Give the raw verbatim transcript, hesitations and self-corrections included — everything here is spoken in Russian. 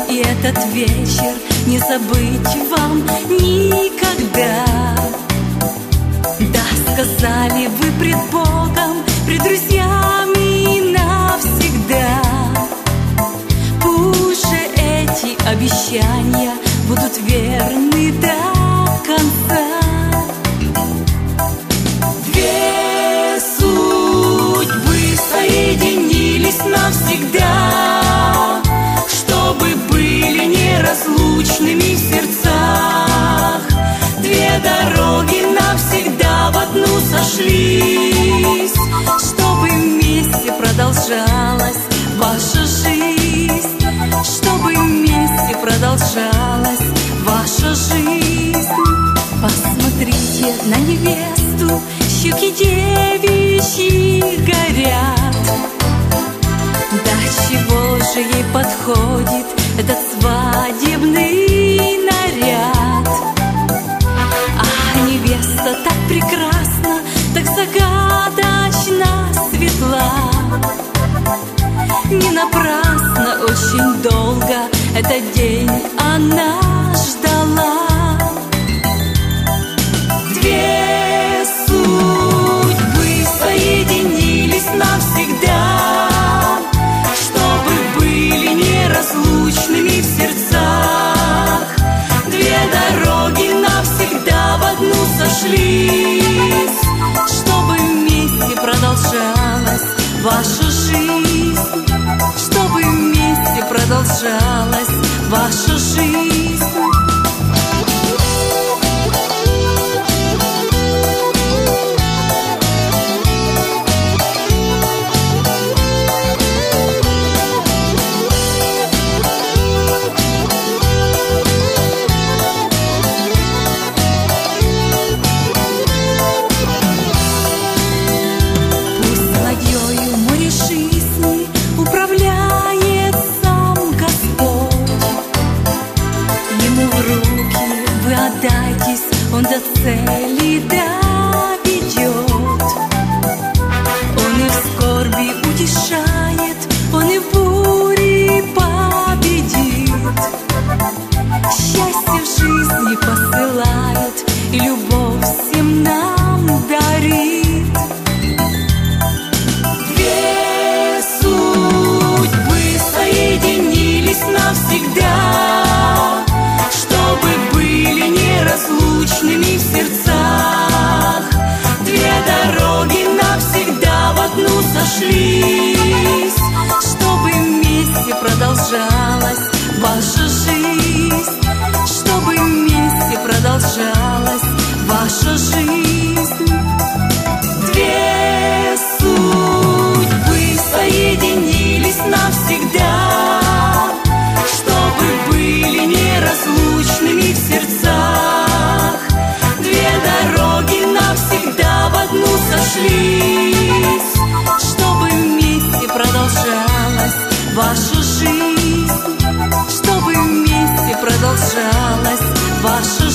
и этот вечер не забыть вам никогда. Да, сказали вы пред Богом, пред друзьями навсегда. Пусть же эти обещания будут верны до конца. Две судьбы соединились навсегда, чтобы были неразлучными в сердцах. Две дороги навсегда в одну сошлись, чтобы вместе продолжалась ваша жизнь, чтобы вместе продолжалась ваша жизнь. Посмотрите на невесту, щеки девичьи горят. Да чего же ей подходит этот свадебный наряд? А невеста так прекрасна, так загадочно светла. Не напрасно очень долго этот день она ждала. Две судьбы соединились навсегда, чтобы были неразлучными в сердцах. Две дороги навсегда в одну сошлись, чтобы вместе продолжалась ваша жизнь, чтобы вместе продолжалась ваша жизнь. Он до цели доведет. Он и в скорби утешает, он и в буре победит. Счастье в жизни посылает и любовь всем нам дарит. Две судьбы соединились навсегда, чтобы были неразлучными в сердцах. Две дороги навсегда в одну сошлись, чтобы вместе продолжалась ваша жизнь, чтобы вместе продолжалась ваша жизнь. Две судьбы соединились навсегда, чтобы были неразлучными в сердцах. Две дороги навсегда в одну сошлись, чтобы вместе продолжалась ваша жизнь, чтобы вместе продолжалась ваша жизнь.